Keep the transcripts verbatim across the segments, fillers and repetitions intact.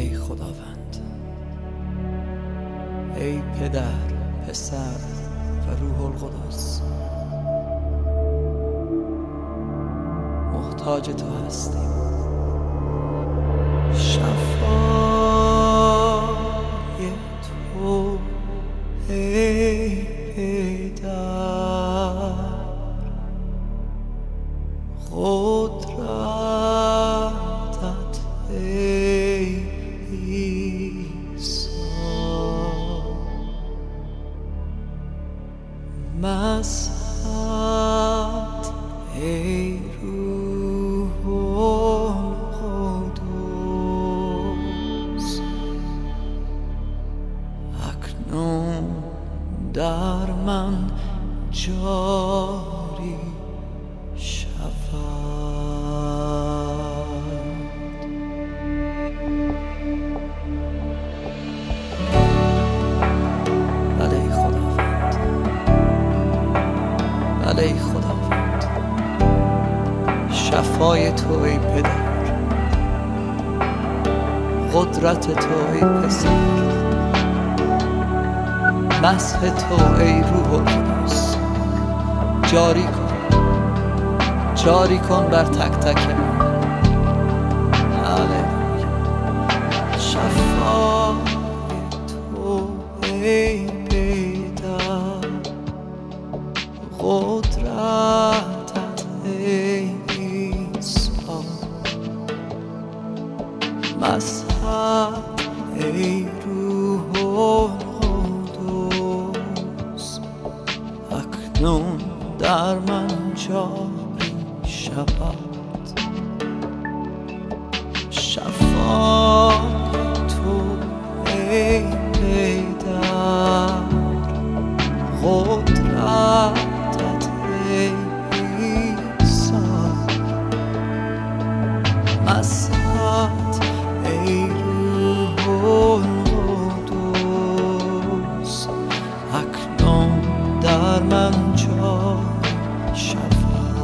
ای خداوند، ای پدر، پسر و روح القدس، محتاج تو هستیم. شفای تو ای پدر، قدرتت ای عیسی، مسحت ای روح القدس، اکنون در من جاری شود. بله ای خداوند، بله ای خداوند، شفای تو ای پدر، قدرت تو ای پسر، مسح تو ای روح القدس، جاری کن، جاری کن بر تک تک ما. هللویا. شفای تو ای پدر، قدرتت ای عیسی، مسحت ای روح القدس، اکنون در من جاری شود. شفای تو ای پدر، قدرتت ای عیسی، مسحت ای روح القدس، اکنون در من جاری شود.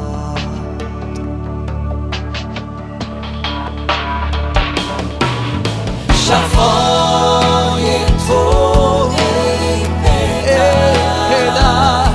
شفای تو ای پدر،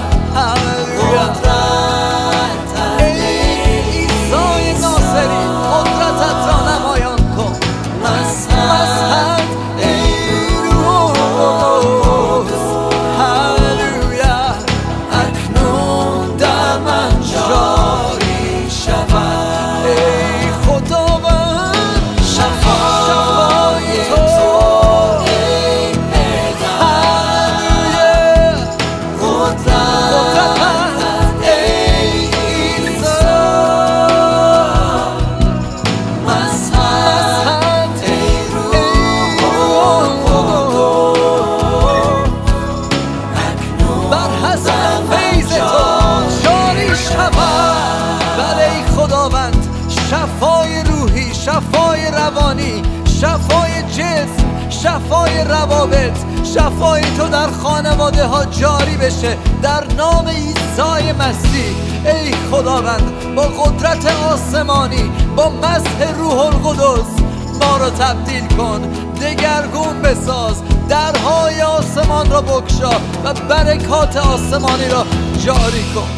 قدرتت ای عیسی ناصری، قدرتت را نمایان کن. مسحت ای روح القدس، هللویا، اکنون در من جاری شود. ای خداوند، شفای تو ای پدر، قدرتت ای عیسی، مسحت ای روح القدس، اکنون بر حسب فیض تو جاری شود. بله ای خداوند، شفای روحی، شفای روانی، شفای جسم، شفای روابط، شفای تو در خانواده ها جاری بشه در نام عیسی مسیح. ای خداوند، با قدرت آسمانی، با مسح روح القدس ما رو تبدیل کن، دگرگون بساز، درهای آسمان را بگشا و برکات آسمانی را جاری کن.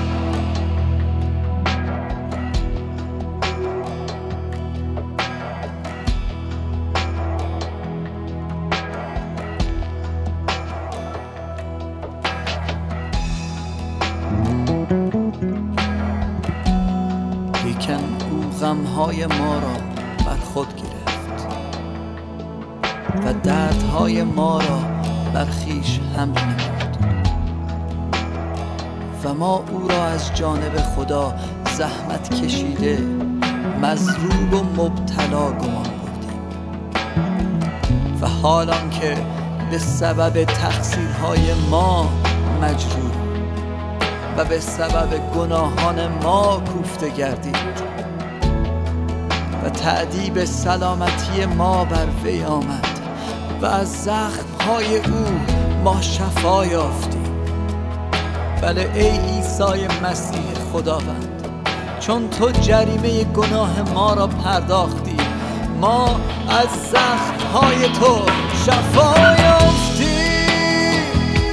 لیکن او غمهای ما را بر خود گرفت و دردهای ما را بر خویش حمل نمود و ما او را از جانب خدا زحمت کشیده، مضروب و مبتلا گمان بردیم. و حالان که به سبب تقصیرهای ما مجروح و به سبب گناهان ما کوفته گردید و تأدیب سلامتی ما بر وی آمد و از زخمهای او ما شفا یافتیم. بله ای عیسی مسیح خداوند، چون تو جریمه گناه ما را پرداختی ما از زخم‌های تو شفا یافتیم.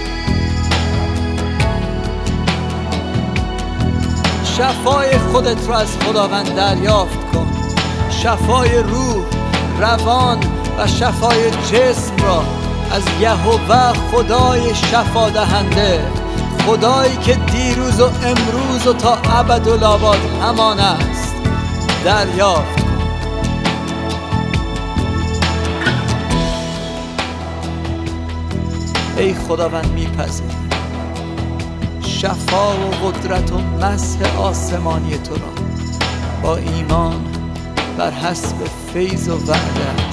شفای خودت رو از خداوند دریافت کن. شفای روح، روان و شفای جسم را از یهوه خدای شفا دهنده، خدایی که دیروز و امروز و تا ابدالآباد همان است، دریافت کن. ای خداوند میپذیریم شفا و قدرت و مسح آسمانی تو را با ایمان بر حسب فیض و وعده